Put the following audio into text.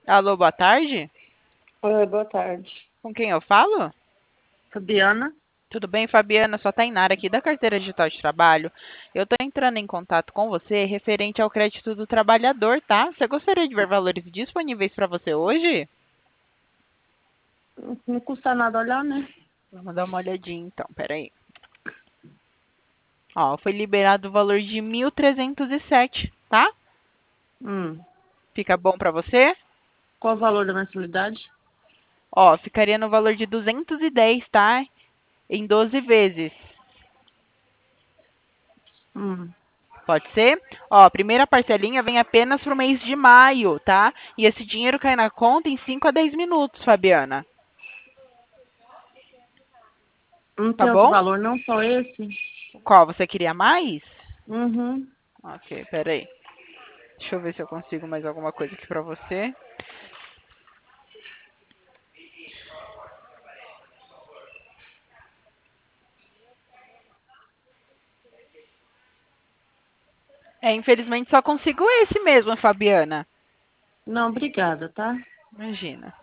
Alô, boa tarde. Oi, boa tarde. Com quem eu falo? Fabiana? Tudo bem, Fabiana? Sou a Tainara aqui da Carteira Digital de Trabalho. Eu estou entrando em contato com você referente ao crédito do trabalhador, tá? Você gostaria de ver valores disponíveis para você hoje? Não custa nada olhar, né? Vamos dar uma olhadinha então, peraí. Ó, foi liberado o valor de 1.307, tá? Hum. Fica bom para você? Qual o valor da mensalidade? Ó, ficaria no valor de 210, tá? Em 12 vezes. Hum. Pode ser? Ó, a primeira parcelinha vem apenas para o mês de maio, tá? E esse dinheiro cai na conta em 5 a 10 minutos, Fabiana. Não Tá tem outro bom? valor, não? Só esse? Qual? Você queria mais? Uhum. Ok, peraí. Deixa eu ver se eu consigo mais alguma coisa aqui para você. É, infelizmente só consigo esse mesmo, Fabiana. Não, obrigada, tá? Imagina.